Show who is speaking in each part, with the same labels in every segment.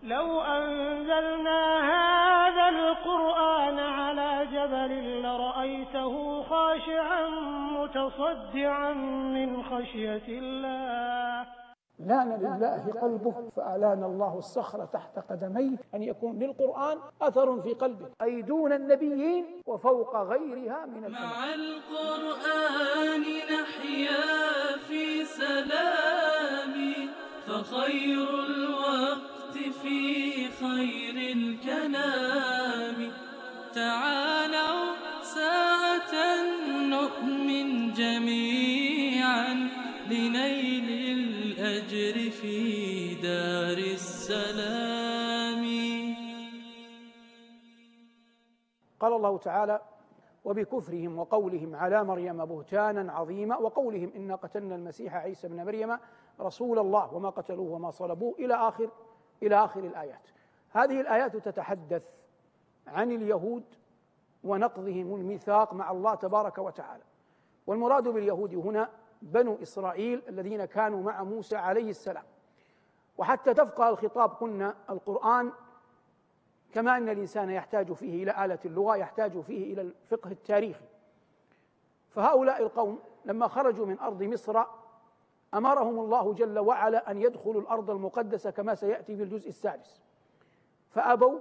Speaker 1: لو أنزلنا هذا القرآن على جبل لرأيته خاشعا متصدعا من خشية الله.
Speaker 2: لان لله قلبه فألان الله الصخر تحت قدميه، أن يكون للقرآن أثر في قلبه، أي دون النبيين وفوق غيرها من الأمم.
Speaker 3: مع القرآن نحيا في سلام، فخير الوقت في خير الكلام. تعالوا ساعة نؤمن جميعا لنيل الأجر في دار السلام.
Speaker 2: قال الله تعالى: وبكفرهم وقولهم على مريم بهتانا عظيما، وقولهم إنا قتلنا المسيح عيسى بن مريم رسول الله وما قتلوه وما صلبوه، إلى آخر الآيات. هذه الآيات تتحدث عن اليهود ونقضهم الميثاق مع الله تبارك وتعالى، والمراد باليهود هنا بنو إسرائيل الذين كانوا مع موسى عليه السلام. وحتى تفقه الخطاب قلنا القرآن كما أن الإنسان يحتاج فيه إلى آلة اللغة يحتاج فيه إلى الفقه التاريخي. فهؤلاء القوم لما خرجوا من أرض مصر أمرهم الله جل وعلا أن يدخلوا الأرض المقدسة كما سيأتي في الجزء السادس، فأبوا،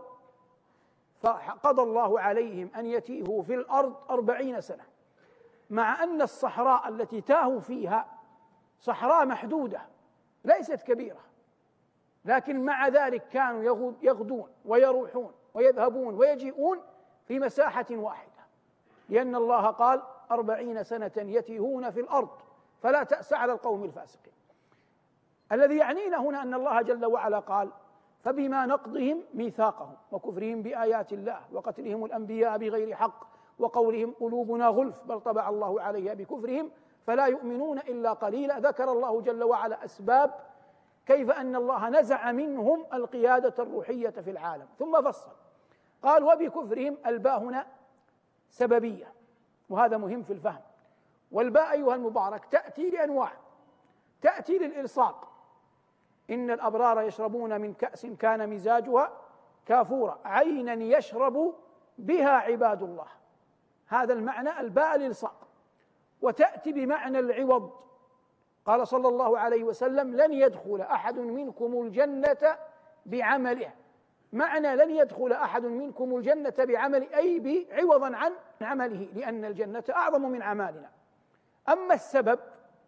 Speaker 2: فقضى الله عليهم أن يتيهوا في الأرض 40 سنة، مع أن الصحراء التي تاهوا فيها صحراء محدودة ليست كبيرة، لكن مع ذلك كانوا يغدون ويروحون ويذهبون ويجيئون في مساحة واحدة، لأن الله قال 40 سنة يتيهون في الأرض فلا تأس على القوم الفاسقين. الذي يعنينا هنا أن الله جل وعلا قال: فبما نقضهم ميثاقهم وكفرهم بآيات الله وقتلهم الأنبياء بغير حق وقولهم قلوبنا غلف بل طبع الله عليها بكفرهم فلا يؤمنون إلا قليلا. ذكر الله جل وعلا أسباب كيف أن الله نزع منهم القيادة الروحية في العالم، ثم فصل قال: وبكفرهم. الباء هنا سببية، وهذا مهم في الفهم. والباء أيها المبارك تأتي لأنواع، تأتي للإلصاق: إن الأبرار يشربون من كأس كان مزاجها كافورا عينا يشرب بها عباد الله، هذا المعنى الباء الإلصاق. وتأتي بمعنى العوض، قال صلى الله عليه وسلم: لن يدخل أحد منكم الجنة بعمله. معنى لن يدخل أحد منكم الجنة بعمل أي بعوضا عن عمله، لأن الجنة أعظم من أعمالنا. أما السبب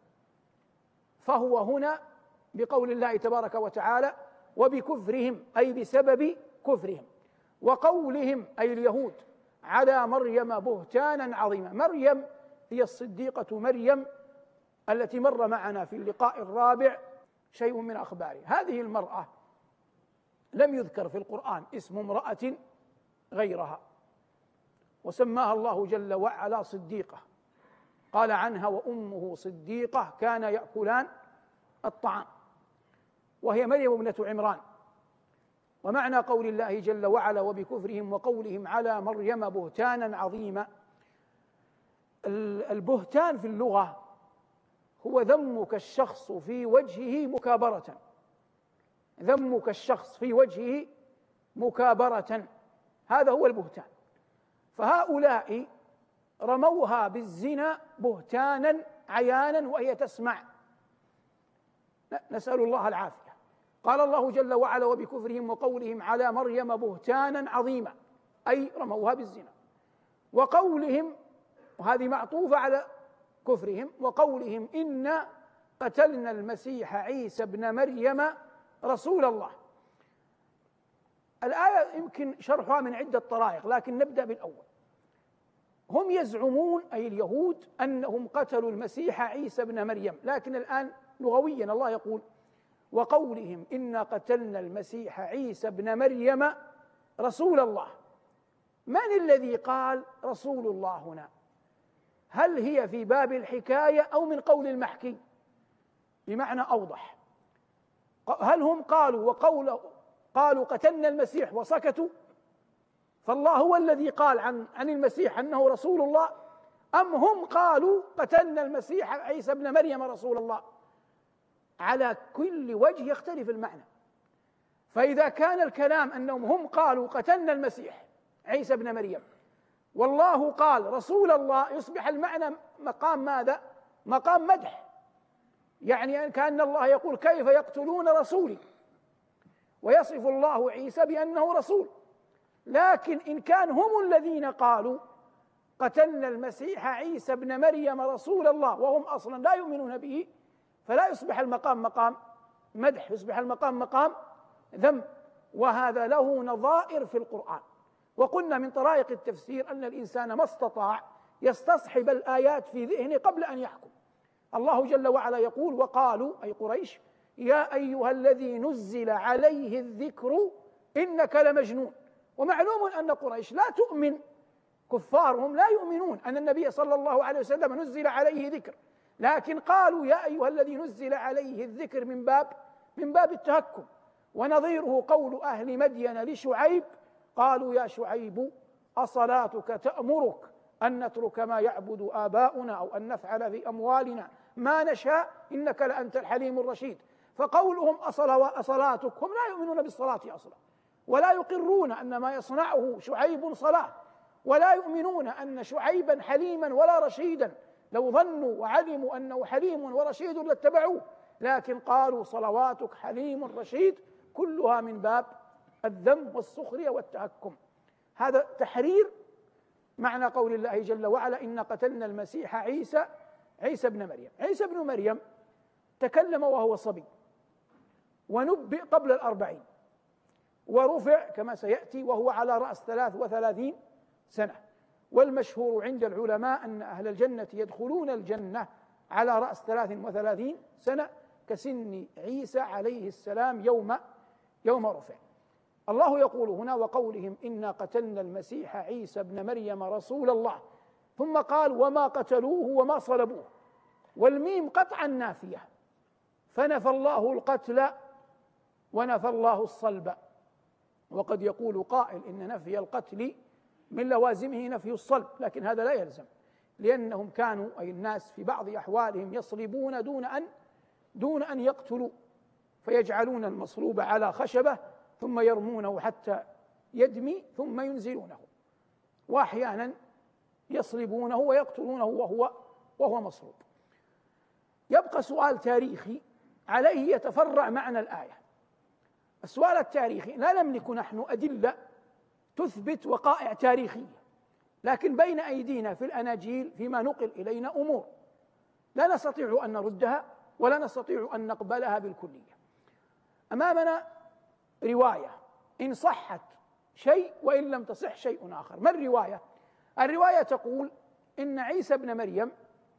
Speaker 2: فهو هنا بقول الله تبارك وتعالى: وبكفرهم، أي بسبب كفرهم، وقولهم أي اليهود على مريم بهتانا عظيما. مريم هي الصديقة مريم التي مر معنا في اللقاء الرابع شيء من أخباره. هذه المرأة لم يذكر في القرآن اسم امرأة غيرها، وسماها الله جل وعلا صديقة، قال عنها: وأمه صديقة كان يأكلان الطعام، وهي مريم ابنة عمران. ومعنى قول الله جل وعلا: وبكفرهم وقولهم على مريم بهتانا عظيما. البهتان في اللغة هو ذمك الشخص في وجهه مكابرة، ذمك الشخص في وجهه مكابرة، هذا هو البهتان. فهؤلاء رموها بالزنا بهتانا عيانا وهي تسمع، نسأل الله العافية. قال الله جل وعلا: وبكفرهم وقولهم على مريم بهتانا عظيما، أي رموها بالزنا. وقولهم، وهذه معطوفة على كفرهم، وقولهم إنا قتلنا المسيح عيسى ابن مريم رسول الله. الآية يمكن شرحها من عدة طرائق، لكن نبدأ بالأول. هم يزعمون أي اليهود أنهم قتلوا المسيح عيسى ابن مريم، لكن الآن لغويا الله يقول: وقولهم إنا قتلنا المسيح عيسى ابن مريم رسول الله. من الذي قال رسول الله هنا؟ هل هي في باب الحكاية أو من قول المحكي؟ بمعنى أوضح. هل هم قالوا قالوا قتلنا المسيح وسكتوا، فالله هو الذي قال عن المسيح أنه رسول الله، أم هم قالوا قتلنا المسيح عيسى ابن مريم رسول الله؟ على كل وجه يختلف المعنى. فإذا كان الكلام أنهم هم قالوا قتلنا المسيح عيسى ابن مريم والله قال رسول الله، يصبح المعنى مقام ماذا؟ مقام مدح، يعني كأن الله يقول كيف يقتلون رسولي، ويصف الله عيسى بأنه رسول. لكن إن كان هم الذين قالوا قتلنا المسيح عيسى ابن مريم رسول الله وهم أصلا لا يؤمنون به، فلا يصبح المقام مقام مدح، يصبح المقام مقام ذم، وهذا له نظائر في القرآن. وقلنا من طرائق التفسير أن الإنسان ما استطاع يستصحب الآيات في ذهنه قبل أن يحكم. الله جل وعلا يقول وقالوا أي قريش يا أيها الذي نزل عليه الذكر إنك لمجنون. ومعلوم أن قريش لا تؤمن، كفارهم لا يؤمنون أن النبي صلى الله عليه وسلم نزل عليه ذكر، لكن قالوا يا أيها الذي نزل عليه الذكر من باب التهكم. ونظيره قول أهل مدين لشعيب قالوا يا شعيب أصلاتك تأمرك أن نترك ما يعبد آباؤنا أو أن نفعل في أموالنا ما نشاء إنك لأنت الحليم الرشيد. فقولهم أصلاتك، هم لا يؤمنون بالصلاة أصلا، ولا يقرون أن ما يصنعه شعيب صلاة، ولا يؤمنون أن شعيبا حليما ولا رشيدا، لو ظنوا وعلموا أنه حليم ورشيد لاتبعوه، لكن قالوا صلواتك حليم رشيد، كلها من باب الذم والسخرية والتهكم. هذا تحرير معنى قول الله جل وعلا إن قتلنا المسيح عيسى ابن مريم. عيسى ابن مريم تكلم وهو صبي، ونبئ قبل 40، ورفع كما سيأتي وهو على رأس 33 سنة. والمشهور عند العلماء أن أهل الجنة يدخلون الجنة على رأس 33 سنة كسن عيسى عليه السلام يوم رفع. الله يقول هنا وقولهم إنا قتلنا المسيح عيسى ابن مريم رسول الله، ثم قال وما قتلوه وما صلبوه، والميم قطعا نافية، فنفى الله القتل ونفى الله الصلب. وقد يقول قائل إن نفي القتل من لوازمه نفي الصلب، لكن هذا لا يلزم، لأنهم كانوا أي الناس في بعض أحوالهم يصلبون دون أن يقتلوا، فيجعلون المصلوب على خشبة ثم يرمونه حتى يدمي ثم ينزلونه، وأحيانا يصلبونه ويقتلونه وهو مصلوب. يبقى سؤال تاريخي عليه يتفرع معنى الآية. السؤال التاريخي، لا نملك نحن أدلة تثبت وقائع تاريخية، لكن بين أيدينا في الأناجيل فيما نقل إلينا أمور لا نستطيع أن نردها ولا نستطيع أن نقبلها بالكلية. أمامنا رواية إن صحت شيء وإن لم تصح شيء آخر. ما الرواية؟ الرواية تقول إن عيسى ابن مريم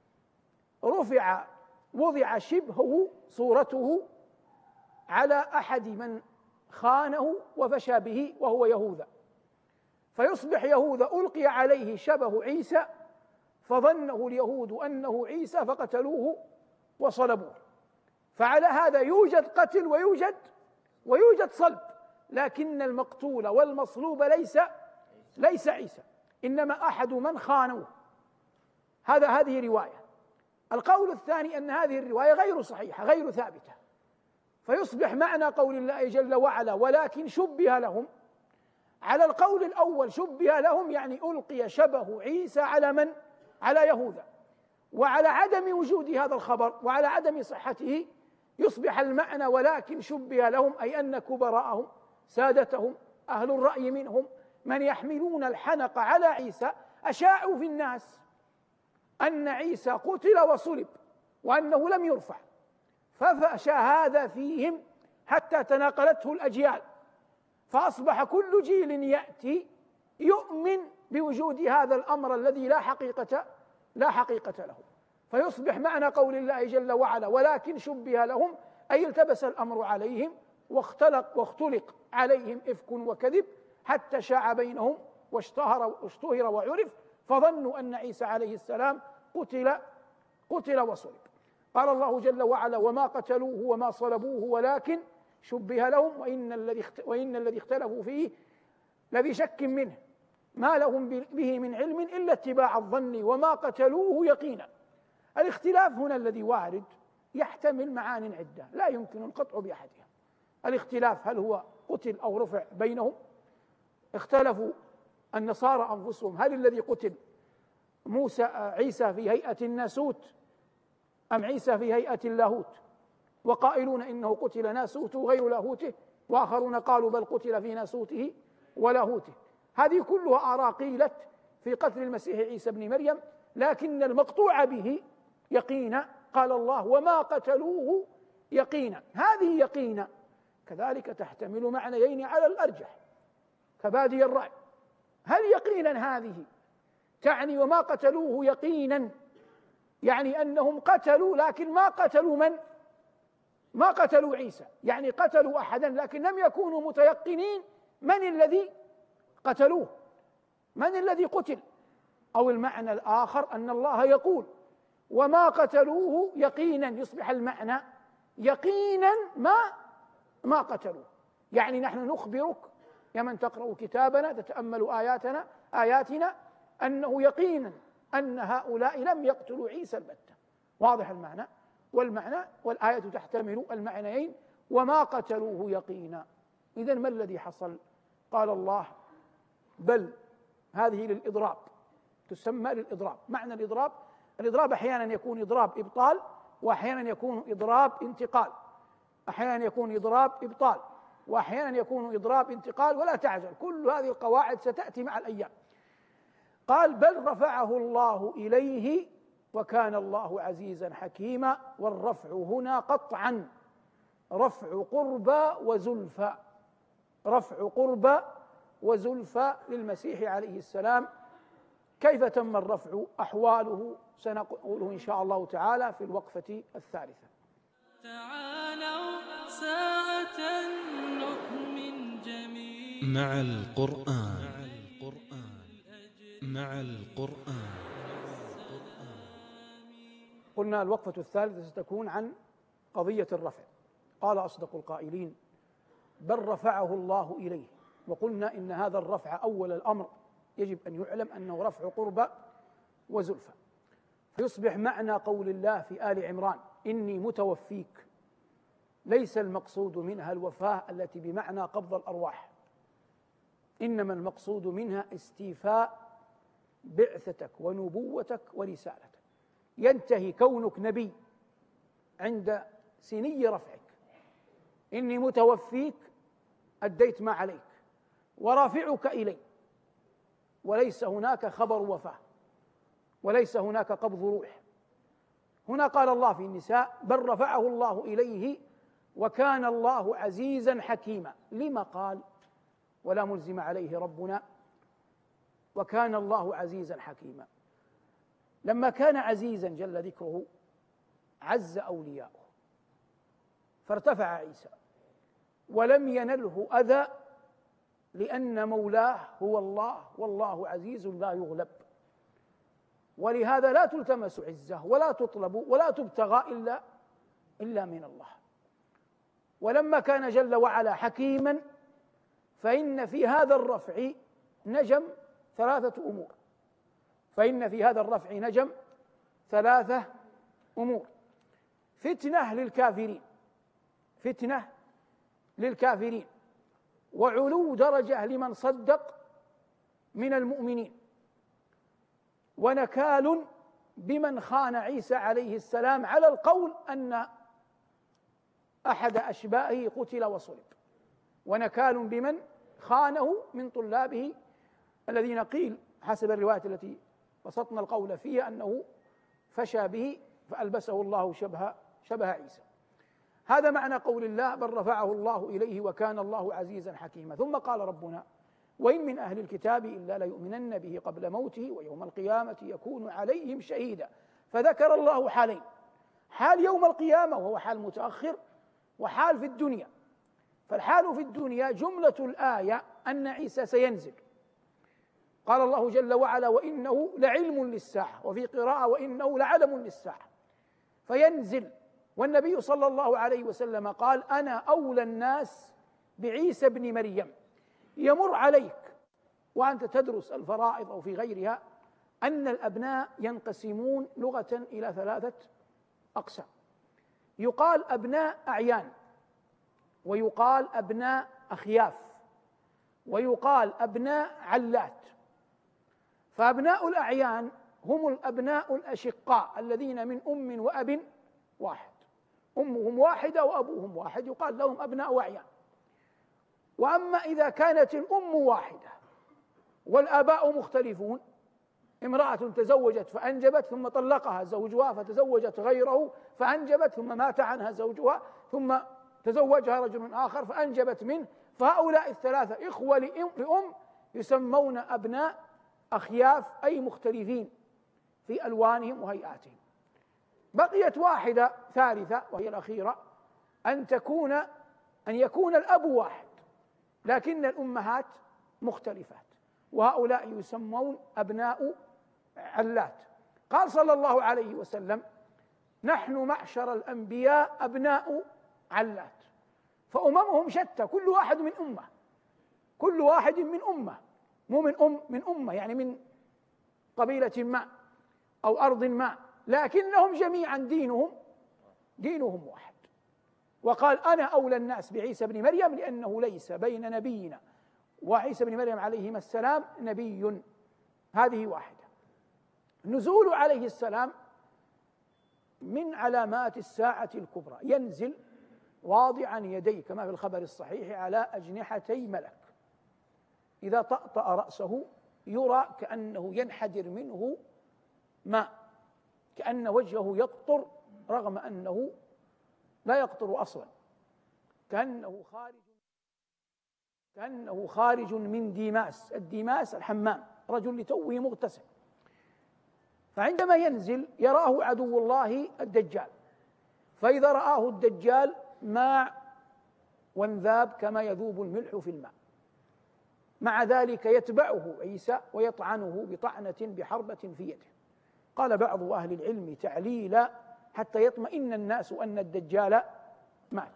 Speaker 2: وضع شبهه صورته على أحد من خانه وفشى به وهو يهوذا، فيصبح يهوذا ألقي عليه شبه عيسى فظنه اليهود أنه عيسى فقتلوه وصلبوه. فعلى هذا يوجد قتل ويوجد صلب، لكن المقتول والمصلوب ليس عيسى، إنما أحد من خانوه. هذه رواية. القول الثاني أن هذه الرواية غير صحيحة غير ثابتة، فيصبح معنى قول الله جل وعلا ولكن شبه لهم، على القول الأول شبه لهم يعني ألقي شبه عيسى على من؟ على يهوذا. وعلى عدم وجود هذا الخبر وعلى عدم صحته يصبح المعنى ولكن شبه لهم أي أن كبراءهم سادتهم أهل الرأي منهم من يحملون الحنق على عيسى أشاعوا في الناس أن عيسى قتل وصلب وأنه لم يرفع، ففشى هذا فيهم حتى تناقلته الأجيال، فأصبح كل جيل يأتي يؤمن بوجود هذا الأمر الذي لا حقيقة له. فيصبح معنى قول الله جل وعلا ولكن شبه لهم أي التبس الأمر عليهم واختلق عليهم إفك وكذب حتى شاع بينهم واشتهر وعرف، فظنوا أن عيسى عليه السلام قتل وصلب. قال الله جل وعلا وما قتلوه وما صلبوه ولكن شبه لهم وإن الذي اختلفوا فيه لفي شك منه ما لهم به من علم إلا اتباع الظن وما قتلوه يقينا. الاختلاف هنا الذي وارد يحتمل معان عدة لا يمكن القطع بأحدها. الاختلاف هل هو قتل أو رفع بينهم. اختلفوا النصارى أنفسهم هل الذي قتل عيسى في هيئة الناسوت أم عيسى في هيئة اللاهوت، وقائلون إنه قتل ناسوته غير لاهوته، وآخرون قالوا بل قتل في ناسوته ولاهوته. هذه كلها آراء قيلت في قتل المسيح عيسى بن مريم، لكن المقطوع به يقينا قال الله وما قتلوه يقينا. هذه يقينا كذلك تحتمل معنيين على الأرجح كبادي الرأي. هل يقينا هذه تعني وما قتلوه يقينا يعني أنهم قتلوا لكن ما قتلوا من؟ ما قتلوا عيسى، يعني قتلوا أحدا لكن لم يكونوا متيقنين من الذي قتلوه، من الذي قتل. أو المعنى الآخر أن الله يقول وما قتلوه يقينا، يصبح المعنى يقينا ما قتلوه. يعني نحن نخبرك يا من تقرأ كتابنا تتأمل آياتنا أنه يقينا أن هؤلاء لم يقتلوا عيسى البتة. واضح المعنى والآية تحتمل المعنيين وما قتلوه يقينا. إذن ما الذي حصل؟ قال الله بل هذه للإضراب، تسمى للإضراب. معنى الإضراب أحيانا يكون إضراب إبطال، وأحيانا يكون إضراب انتقال، أحيانا يكون إضراب إبطال، وأحيانا يكون إضراب انتقال. ولا تعجل، كل هذه القواعد ستأتي مع الأيام. قال بل رفعه الله إليه وكان الله عزيزا حكيما. والرفع هنا قطعا رفع قربى وزلفى، رفع قربى وزلفى للمسيح عليه السلام. كيف تم الرفع؟ أحواله سنقوله إن شاء الله تعالى في الوقفة الثالثة.
Speaker 3: تعالوا ساعة نؤمن جميعا مع القرآن.
Speaker 2: قلنا الوقفة الثالثة ستكون عن قضية الرفع. قال أصدق القائلين بل رفعه الله إليه. وقلنا إن هذا الرفع أول الأمر يجب أن يعلم أنه رفع قربى وزلفى، فيصبح معنى قول الله في آل عمران إني متوفيك ليس المقصود منها الوفاة التي بمعنى قبض الأرواح، إنما المقصود منها استيفاء بعثتك ونبوتك ورسالتك. ينتهي كونك نبي عند سني رفعك. إني متوفيك أديت ما عليك ورافعك إلي، وليس هناك خبر وفاة وليس هناك قبض روح. هنا قال الله في النساء بل رفعه الله إليه وكان الله عزيزا حكيما. لما قال ولا ملزم عليه ربنا وكان الله عزيزا حكيما؟ لما كان عزيزا جل ذكره عز أولياؤه فارتفع عيسى ولم ينله أذى، لأن مولاه هو الله والله عزيز لا يغلب. ولهذا لا تلتمس عزة ولا تطلب ولا تبتغى إلا من الله. ولما كان جل وعلا حكيما فإن في هذا الرفع نجم ثلاثة أمور. فإن في هذا الرفع نجم ثلاثة أمور: فتنة للكافرين، وعلو درجة لمن صدق من المؤمنين، ونكال بمن خان عيسى عليه السلام على القول أن أحد أشبائه قتل وصلب، ونكال بمن خانه من طلابه الذين قيل حسب الرواية التي بسطنا القول فيها أنه فشى به فألبسه الله شبه عيسى. هذا معنى قول الله بل رفعه الله إليه وكان الله عزيزا حكيما. ثم قال ربنا وإن من أهل الكتاب إلا ليؤمنن به قبل موته ويوم القيامة يكون عليهم شهيدا. فذكر الله حالين: حال يوم القيامة وهو حال متأخر، وحال في الدنيا. فالحال في الدنيا جملة الآية أن عيسى سينزل. قال الله جل وعلا وإنه لعلم للساعة، وفي قراءة وإنه لعلم للساعة، فينزل. والنبي صلى الله عليه وسلم قال أنا أولى الناس بعيسى بن مريم. يمر عليك وأنت تدرس الفرائض أو في غيرها أن الأبناء ينقسمون لغة إلى ثلاثة أقسام: يقال أبناء أعيان، ويقال أبناء أخياف، ويقال أبناء علات. فأبناء الأعيان هم الأبناء الأشقاء الذين من أم وأب واحد، أمهم واحدة وأبوهم واحد، يقال لهم أبناء أعيان. وأما إذا كانت الأم واحدة والآباء مختلفون، امرأة تزوجت فأنجبت ثم طلقها زوجها فتزوجت غيره فأنجبت ثم مات عنها زوجها ثم تزوجها رجل آخر فأنجبت منه، فهؤلاء الثلاثة إخوة لأم يسمون أبناء أخياف، أي مختلفين في ألوانهم وهيئاتهم. بقيت واحدة ثالثة وهي الأخيرة، أن يكون الأب واحد لكن الأمهات مختلفات، وهؤلاء يسمون أبناء علات. قال صلى الله عليه وسلم: نحن معشر الأنبياء أبناء علات. فأممهم شتى، كل واحد من أمة، كل واحد من أمة، مو من أمة يعني من قبيلة ما أو أرض ما، لكنهم جميعا دينهم واحد. وقال: أنا أولى الناس بعيسى بن مريم لأنه ليس بين نبينا وعيسى بن مريم عليهما السلام نبي. هذه واحدة. نزول عليه السلام من علامات الساعة الكبرى، ينزل واضعا يديه كما في الخبر الصحيح على أجنحتي ملك، إذا طأطأ رأسه يرى كأنه ينحدر منه ماء، كأن وجهه يقطر رغم أنه لا يقطر أصلا، كأنه خارج من ديماس. الديماس الحمام، رجل لتوه مغتسل. فعندما ينزل يراه عدو الله الدجال، فإذا رآه الدجال ماع وانذاب كما يذوب الملح في الماء. مع ذلك يتبعه عيسى ويطعنه بطعنة بحربة في يده. قال بعض أهل العلم تعليلا حتى يطمئن الناس أن الدجال مات.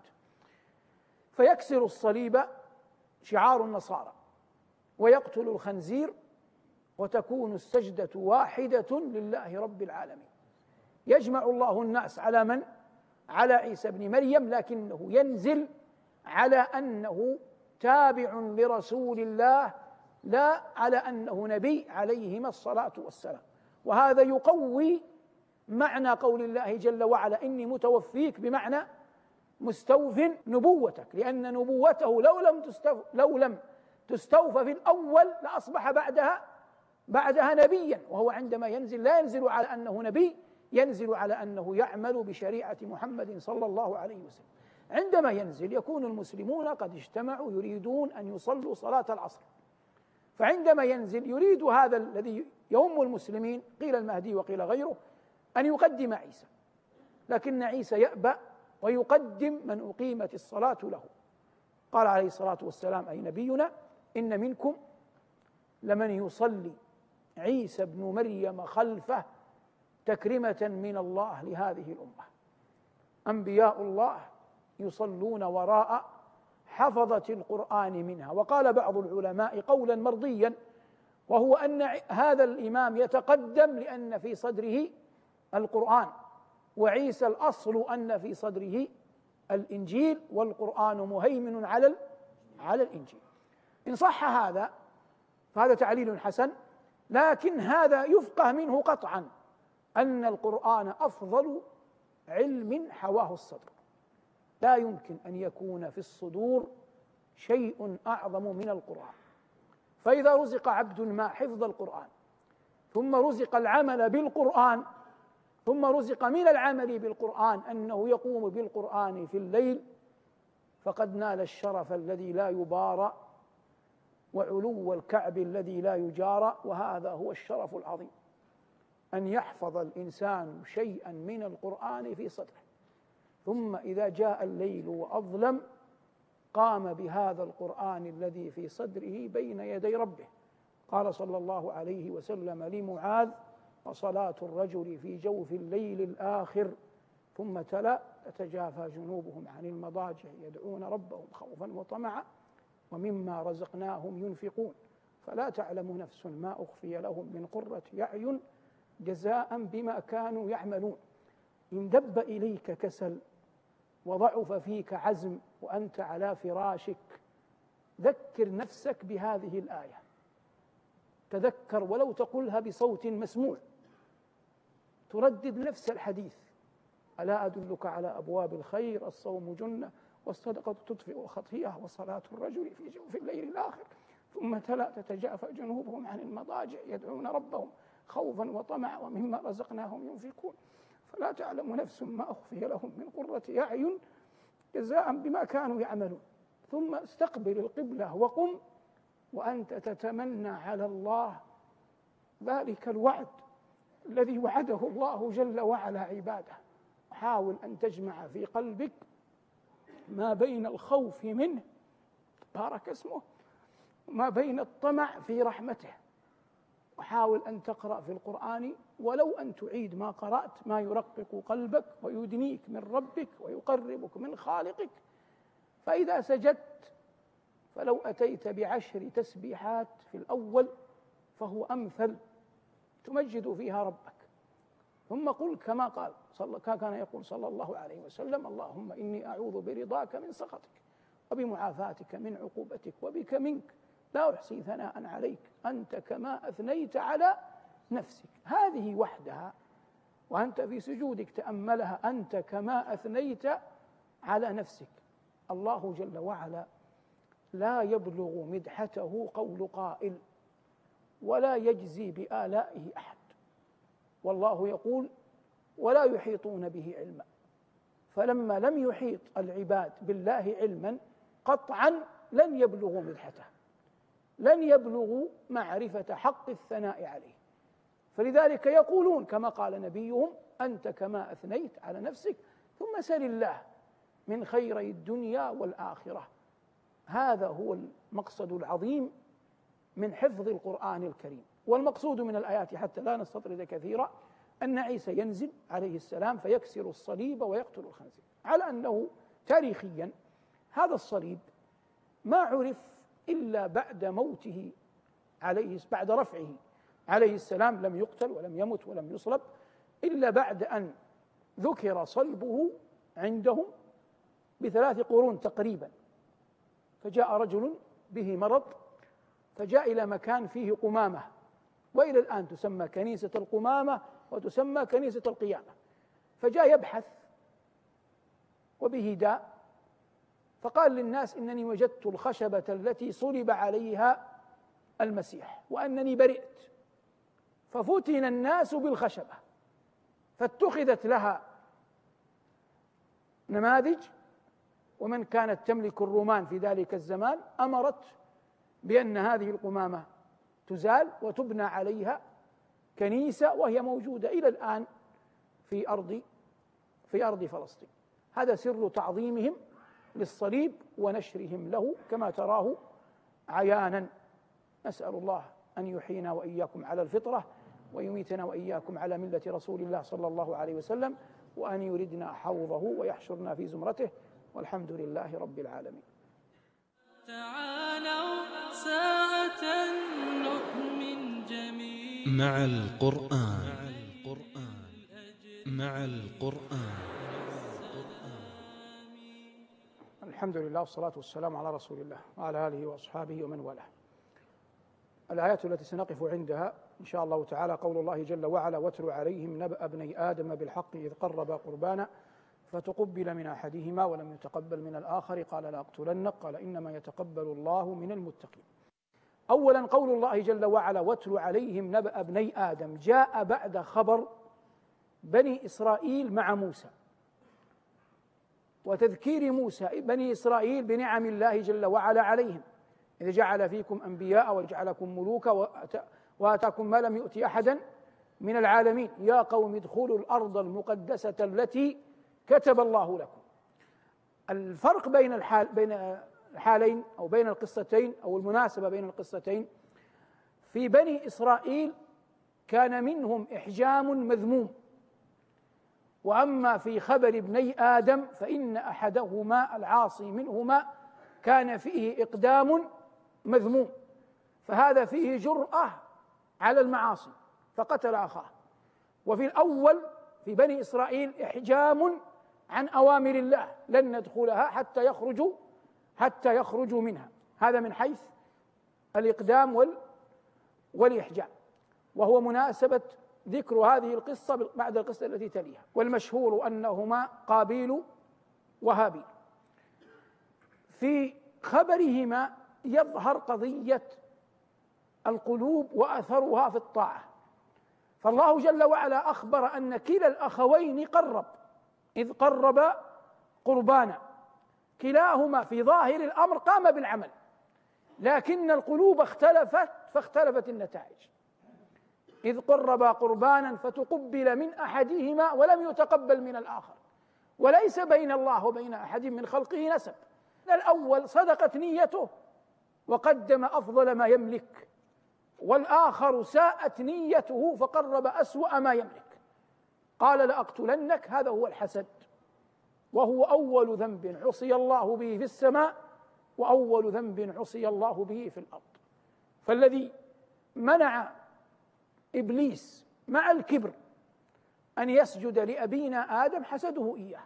Speaker 2: فيكسر الصليب شعار النصارى ويقتل الخنزير، وتكون السجدة واحدة لله رب العالمين. يجمع الله الناس على من؟ على عيسى بن مريم، لكنه ينزل على أنه تابع لرسول الله لا على أنه نبي عليهما الصلاة والسلام. وهذا يقوي معنى قول الله جل وعلا: إني متوفيك، بمعنى مستوف نبوتك، لأن نبوته لو لم تستوفى في الأول لأصبح بعدها نبيا. وهو عندما ينزل لا ينزل على أنه نبي، ينزل على أنه يعمل بشريعة محمد صلى الله عليه وسلم. عندما ينزل يكون المسلمون قد اجتمعوا يريدون أن يصلوا صلاة العصر، فعندما ينزل يريد هذا الذي يهم المسلمين، قيل المهدي وقيل غيره، أن يقدم عيسى، لكن عيسى يأبى ويقدم من أقيمت الصلاة له. قال عليه الصلاة والسلام: أي نبينا، إن منكم لمن يصلي عيسى بن مريم خلفه تكرمة من الله لهذه الأمة. أنبياء الله يصلون وراء حفظة القرآن منها. وقال بعض العلماء قولا مرضيا، وهو أن هذا الإمام يتقدم لأن في صدره القرآن، وعيسى الأصل أن في صدره الإنجيل، والقرآن مهيمن على الإنجيل. إن صح هذا فهذا تعليل حسن، لكن هذا يفقه منه قطعا أن القرآن أفضل علم حواه الصدر. لا يمكن أن يكون في الصدور شيء أعظم من القرآن. فإذا رزق عبد ما حفظ القرآن، ثم رزق العمل بالقرآن، ثم رزق من العمل بالقرآن أنه يقوم بالقرآن في الليل، فقد نال الشرف الذي لا يبارى وعلو الكعب الذي لا يجارى. وهذا هو الشرف العظيم، أن يحفظ الإنسان شيئا من القرآن في صدره، ثم إذا جاء الليل وأظلم قام بهذا القرآن الذي في صدره بين يدي ربه. قال صلى الله عليه وسلم لمعاذ: وصلاة الرجل في جوف الليل الآخر، ثم تلا: تتجافى جنوبهم عن المضاجع يدعون ربهم خوفا وطمعا ومما رزقناهم ينفقون، فلا تعلم نفس ما أخفي لهم من قرة أعين جزاء بما كانوا يعملون. إن دب إليك كسل وضعف فيك عزم وأنت على فراشك ذكر نفسك بهذه الآية، تذكر ولو تقولها بصوت مسموع، تردد نفس الحديث: ألا أدلك على أبواب الخير؟ الصوم جنة، والصدقة تطفئ الخطيئة، وصلاة الرجل في جوف الليل الآخر. ثم تلا: تتجافى جنوبهم عن المضاجع يدعون ربهم خوفا وطمعا ومما رزقناهم ينفقون، فلا تعلم نفس ما أخفي لهم من قرة أعين جزاء بما كانوا يعملون. ثم استقبل القبلة وقم وأنت تتمنى على الله ذلك الوعد الذي وعده الله جل وعلا عباده. حاول أن تجمع في قلبك ما بين الخوف منه بارك اسمه وما بين الطمع في رحمته، وحاول أن تقرأ في القرآن ولو أن تعيد ما قرأت، ما يرقق قلبك ويدنيك من ربك ويقربك من خالقك. فإذا سجدت فلو أتيت ب10 تسبيحات في الأول فهو أمثل، تمجد فيها ربك. ثم قل كما قال كان يقول صلى الله عليه وسلم: اللهم إني أعوذ برضاك من سخطك وبمعافاتك من عقوبتك وبك منك، لا أحصي ثناء عليك أنت كما أثنيت على نفسك. هذه وحدها وأنت في سجودك تأملها: أنت كما أثنيت على نفسك. الله جل وعلا لا يبلغ مدحته قول قائل، ولا يجزي بآلائه أحد. والله يقول: ولا يحيطون به علما. فلما لم يحيط العباد بالله علما قطعا لن يبلغوا مدحته، لن يبلغوا معرفة حق الثناء عليه. فلذلك يقولون كما قال نبيهم: أنت كما أثنيت على نفسك، ثم سل الله من خيري الدنيا والآخرة. هذا هو المقصد العظيم من حفظ القرآن الكريم. والمقصود من الآيات حتى لا نستطرد كثيرا أن عيسى ينزل عليه السلام فيكسر الصليب ويقتل الخنزير، على أنه تاريخيا هذا الصليب ما عرف إلا بعد موته بعد رفعه عليه السلام. لم يقتل ولم يمت ولم يصلب إلا بعد أن ذكر صلبه عندهم ب3 قرون تقريبا. فجاء رجل به مرض فجاء إلى مكان فيه قمامة، وإلى الآن تسمى كنيسة القمامة وتسمى كنيسة القيامة. فجاء يبحث وبه داء، فقال للناس: إنني وجدت الخشبة التي صلب عليها المسيح وأنني برئت. ففتن الناس بالخشبة، فاتخذت لها نماذج، ومن كانت تملك الرومان في ذلك الزمان أمرت بأن هذه القمامة تزال وتبنى عليها كنيسة، وهي موجودة إلى الآن في أرض فلسطين. هذا سر تعظيمهم للصليب ونشرهم له كما تراه عيانا. نسأل الله أن يحيينا وإياكم على الفطرة، ويميتنا وإياكم على ملة رسول الله صلى الله عليه وسلم، وأن يردنا حوضه ويحشرنا في زمرته، والحمد لله رب العالمين.
Speaker 3: تعالوا ساعة نؤمن جميعا مع القرآن.
Speaker 2: الحمد لله والصلاة والسلام على رسول الله وعلى آله وأصحابه ومن والاه. الآيات التي سنقف عندها إن شاء الله تعالى قول الله جل وعلا: واتل عليهم نبأ ابني آدم بالحق إذ قربا قربانا فتقبل من أحدهما ولم يتقبل من الآخر قال لأقتلنك قال إنما يتقبل الله من المتقين. أولا قول الله جل وعلا: واتل عليهم نبأ ابني آدم، جاء بعد خبر بني إسرائيل مع موسى، وتذكير موسى بني إسرائيل بنعم الله جل وعلا عليهم، إذ جعل فيكم أنبياء وجعلكم ملوكا وآتاكم ما لم يؤت أحدا من العالمين، يا قوم ادخلوا الأرض المقدسة التي كتب الله لكم. الفرق بين الحالين أو بين القصتين أو المناسبة بين القصتين: في بني إسرائيل كان منهم إحجام مذموم، وأما في خبر ابني آدم فإن أحدهما العاصي منهما كان فيه إقدام مذموم، فهذا فيه جرأة على المعاصي فقتل أخاه. وفي الأول في بني إسرائيل إحجام عن أوامر الله، لن ندخلها حتى يخرجوا منها. هذا من حيث الإقدام والإحجام، وهو مناسبة ذكر هذه القصة بعد القصة التي تليها. والمشهور أنهما قابيل وهابيل. في خبرهما يظهر قضية القلوب وأثرها في الطاعة، فالله جل وعلا أخبر أن كلا الأخوين قرب، إذ قرب قربانا، كلاهما في ظاهر الأمر قام بالعمل، لكن القلوب اختلفت فاختلفت النتائج. إذ قربا قربانا فتقبل من أحدهما ولم يتقبل من الآخر، وليس بين الله وبين أحد من خلقه نسب. الأول صدقت نيته وقدم أفضل ما يملك، والآخر ساءت نيته فقرب أسوأ ما يملك، قال لأقتلنك. هذا هو الحسد، وهو أول ذنب عصي الله به في السماء وأول ذنب عصي الله به في الأرض. فالذي منع إبليس مع الكبر أن يسجد لأبينا آدم حسده إياه،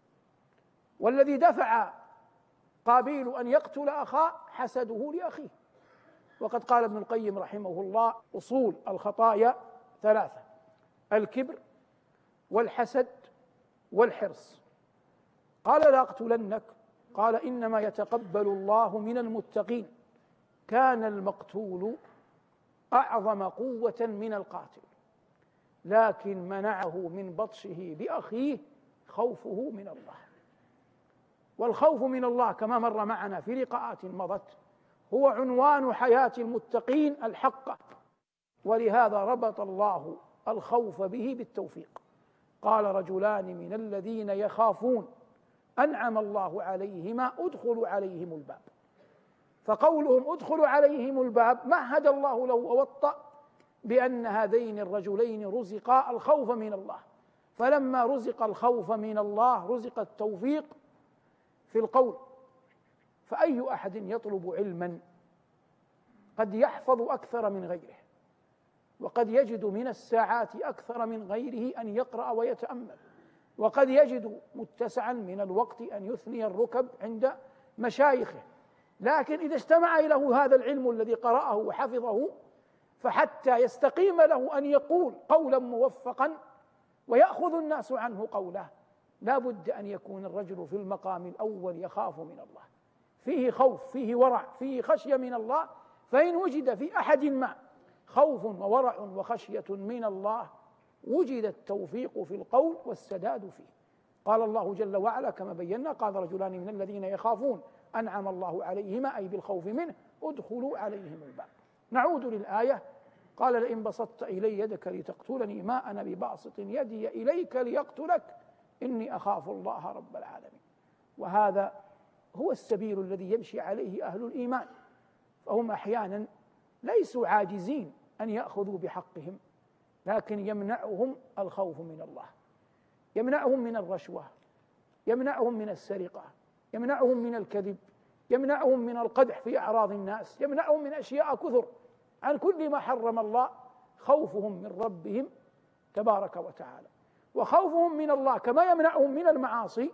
Speaker 2: والذي دفع قابيل أن يقتل أخاه حسده لأخيه. وقد قال ابن القيم رحمه الله: أصول الخطايا ثلاثة: الكبر والحسد والحرص. قال لأقتلنك، قال إنما يتقبل الله من المتقين، كان المقتول أعظم قوة من القاتل، لكن منعه من بطشه بأخيه خوفه من الله. والخوف من الله كما مر معنا في لقاءات مضت هو عنوان حياة المتقين الحقة، ولهذا ربط الله الخوف به بالتوفيق. قال رجلان من الذين يخافون أنعم الله عليهما ادخلوا عليهم الباب. فقولهم ادخلوا عليهم الباب مهد الله له ووطأ بأن هذين الرجلين رزقا الخوف من الله، فلما رزق الخوف من الله رزق التوفيق في القول. فأي أحد يطلب علما قد يحفظ أكثر من غيره، وقد يجد من الساعات أكثر من غيره أن يقرأ ويتأمل، وقد يجد متسعا من الوقت أن يثني الركب عند مشايخه، لكن إذا استمع له هذا العلم الذي قرأه وحفظه فحتى يستقيم له أن يقول قولا موفقا ويأخذ الناس عنه قوله، لا بد أن يكون الرجل في المقام الأول يخاف من الله، فيه خوف، فيه ورع، فيه خشية من الله. فإن وجد في أحد ما خوف وورع وخشية من الله وجد التوفيق في القول والسداد فيه. قال الله جل وعلا كما بينا: قال رجلان من الذين يخافون أنعم الله عليهما، أي بالخوف منه، ادخلوا عليهم الباب. نعود للآية: قال لئن بسطت إلي يدك لتقتلني ما أنا بباسط يدي إليك ليقتلك إني أخاف الله رب العالمين. وهذا هو السبيل الذي يمشي عليه أهل الإيمان، فهم أحيانا ليسوا عاجزين أن يأخذوا بحقهم، لكن يمنعهم الخوف من الله، يمنعهم من الرشوة، يمنعهم من السرقة، يمنعهم من الكذب، يمنعهم من القدح في أعراض الناس، يمنعهم من أشياء كثر عن كل ما حرم الله، خوفهم من ربهم تبارك وتعالى. وخوفهم من الله كما يمنعهم من المعاصي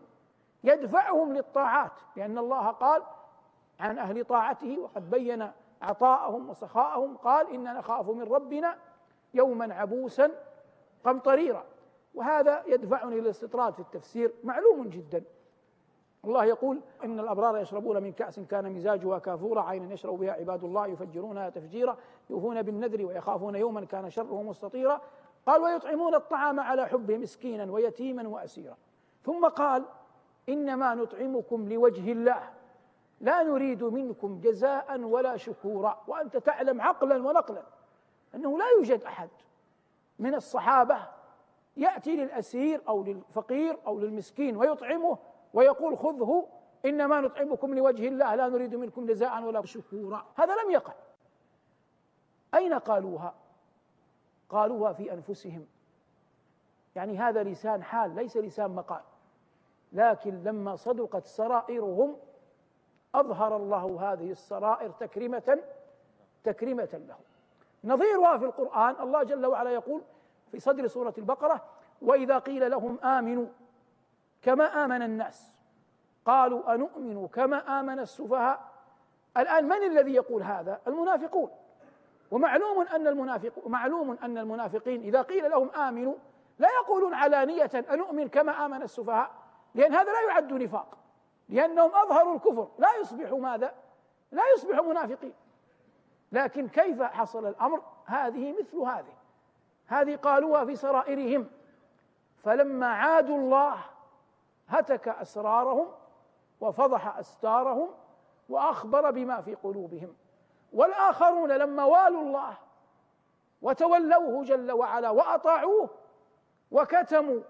Speaker 2: يدفعهم للطاعات، لأن الله قال عن أهل طاعته وقد بين عطاءهم وسخاءهم، قال إننا نخاف من ربنا يوما عبوسا قمطريرا. وهذا يدفعني للاستطراد في التفسير. معلوم جدا الله يقول: إن الأبرار يشربون من كأس كان مزاجها كافورا عينا يشرب بها عباد الله يفجرونها تفجيرا يوفون بالنذر ويخافون يوما كان شره مستطيرا. قال: ويطعمون الطعام على حبه مسكينا ويتيما وأسيرا. ثم قال: إنما نطعمكم لوجه الله لا نريد منكم جزاء ولا شكورا. وأنت تعلم عقلا ونقلا أنه لا يوجد أحد من الصحابة يأتي للأسير أو للفقير أو للمسكين ويطعمه ويقول: خذه إنما نطعمكم لوجه الله لا نريد منكم جزاء ولا شكورا. هذا لم يقع. أين قالوها؟ قالوها في أنفسهم، يعني هذا لسان حال ليس لسان مقال. لكن لما صدقت سرائرهم أظهر الله هذه السرائر تكريمة له. نظيرها في القرآن الله جل وعلا يقول في صدر سورة البقرة: وإذا قيل لهم آمنوا كما آمن الناس قالوا أنؤمن كما آمن السفهاء الآن من الذي يقول هذا؟ المنافقون. ومعلوم أن المنافقين إذا قيل لهم آمنوا لا يقولون علانية أنؤمن كما آمن السفهاء، لأن هذا لا يعد نفاق، لأنهم أظهروا الكفر، لا يصبحوا ماذا؟ لا يصبحوا منافقين. لكن كيف حصل الأمر؟ هذه مثل هذه قالوها في سرائرهم، فلما عادوا الله هتك أسرارهم وفضح أستارهم وأخبر بما في قلوبهم. والآخرون لما والوا الله وتولوه جل وعلا وأطاعوه وكتموا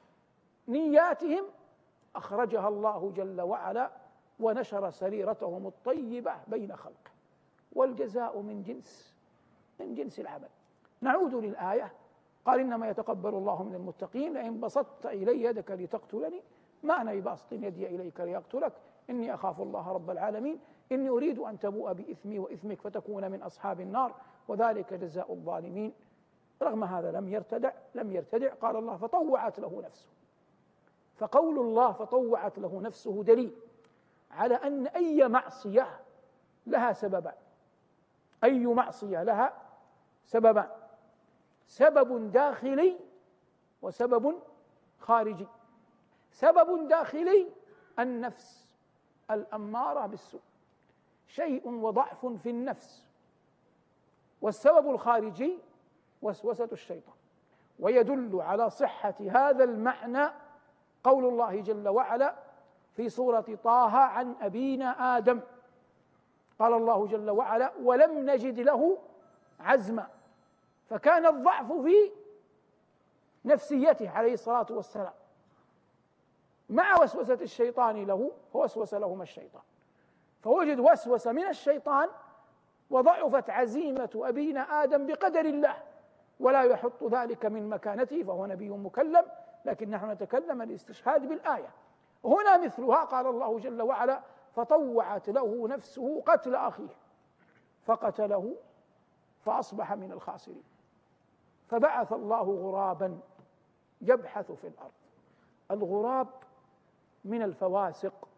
Speaker 2: نياتهم أخرجها الله جل وعلا ونشر سريرتهم الطيبة بين خلقه، والجزاء من جنس العمل. نعود للآية، قال إنما يتقبل الله من المتقين، لئن بسطت إلي يدك لتقتلني ما أنا بباسط يدي إليك لأقتلك إني أخاف الله رب العالمين إني أريد أن تبوء بإثمي وإثمك فتكون من أصحاب النار وذلك جزاء الظالمين. رغم هذا لم يرتدع. قال الله فطوعت له نفسه. فقول الله فطوعت له نفسه دليل على أن أي معصية لها سببان. أي معصية لها سببان، سبب داخلي وسبب خارجي. سبب داخلي النفس الأمارة بالسوء، شيء وضعف في النفس. والسبب الخارجي وسوسة الشيطان. ويدل على صحة هذا المعنى قول الله جل وعلا في سورة طه عن أبينا آدم، قال الله جل وعلا ولم نجد له عزما. فكان الضعف في نفسيته عليه الصلاة والسلام مع وسوسة الشيطان له، فوسوس لهما الشيطان فوجد وسوسة من الشيطان وضعفت عزيمة أبينا آدم بقدر الله، ولا يحط ذلك من مكانته فهو نبي مكلم، لكن نحن نتكلم الاستشهاد بالآية. هنا مثلها قال الله جل وعلا فطوعت له نفسه قتل أخيه فقتله فأصبح من الخاسرين. فبعث الله غرابا يبحث في الأرض. الغراب من الفواسق،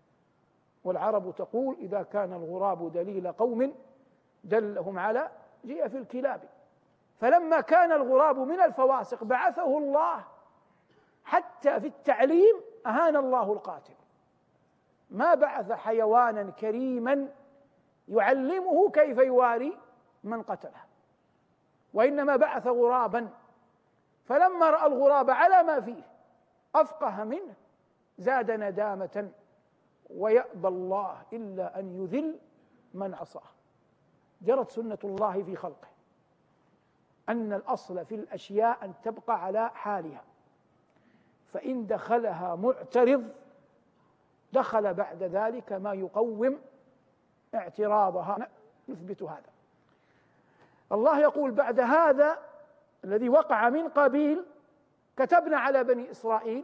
Speaker 2: والعرب تقول إذا كان الغراب دليل قوم دلهم على جيء في الكلاب. فلما كان الغراب من الفواسق بعثه الله حتى في التعليم. أهان الله القاتل، ما بعث حيوانا كريما يعلمه كيف يواري من قتله، وإنما بعث غرابا. فلما رأى الغراب على ما فيه أفقه منه زاد ندامة، ويأبى الله إلا أن يذل من عصاه. جرت سنة الله في خلقه أن الأصل في الأشياء أن تبقى على حالها، فإن دخلها معترض دخل بعد ذلك ما يقوم اعتراضها. نثبت هذا. الله يقول بعد هذا الذي وقع من قبيل كتبنا على بني إسرائيل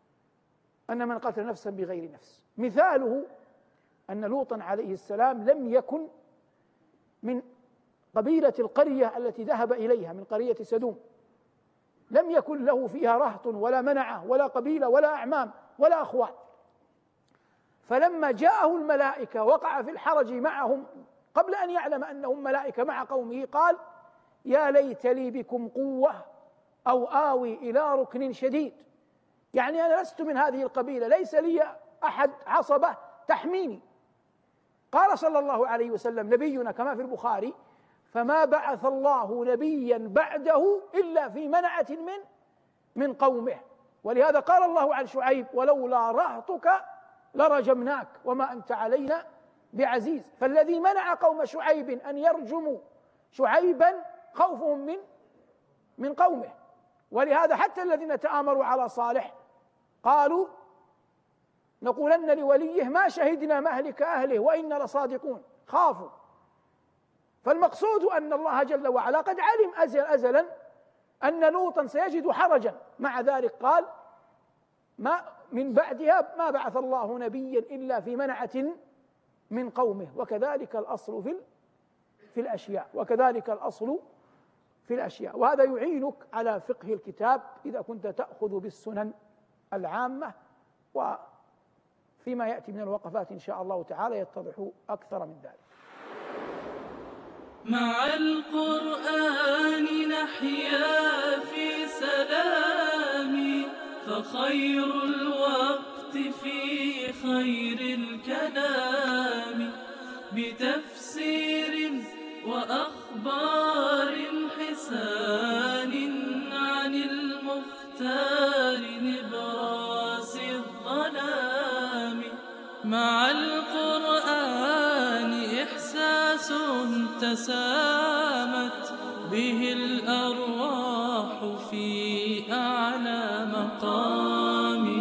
Speaker 2: أن من قتل نفسا بغير نفس. مثاله أن لوطا عليه السلام لم يكن من قبيلة القرية التي ذهب إليها من قرية سدوم، لم يكن له فيها رهط ولا منعة ولا قبيلة ولا أعمام ولا أخوات. فلما جاءه الملائكة وقع في الحرج معهم قبل أن يعلم أنهم ملائكة مع قومه قال يا ليت لي بكم قوة أو آوي إلى ركن شديد. يعني أنا لست من هذه القبيلة، ليس لي أحد عصبة تحميني. قال صلى الله عليه وسلم نبينا كما في البخاري فما بعث الله نبيا بعده إلا في منعة من قومه. ولهذا قال الله عن شعيب ولولا رهطك لرجمناك وما أنت علينا بعزيز. فالذي منع قوم شعيب أن يرجموا شعيبا خوفهم من قومه. ولهذا حتى الذين تآمروا على صالح قالوا نقولن لوليه ما شهدنا مهلك أهله وإنا لصادقون، خافوا. فالمقصود أن الله جل وعلا قد علم أزلا أن لوطا سيجد حرجا، مع ذلك قال ما من بعدها ما بعث الله نبيا إلا في منعة من قومه. وكذلك الأصل في الأشياء، وكذلك الأصل في الأشياء. وهذا يعينك على فقه الكتاب إذا كنت تأخذ بالسنن العامة فيما يأتي من الوقفات إن شاء الله تعالى يتضح أكثر من ذلك.
Speaker 3: مع القرآن نحيا في سلام، فخير الوقت في خير الكلام، بتفسير وأخبار حسان عن المختار نبراس الظلام. مع القرآن إحساس تسامت به الأرواح في أعلى مقام.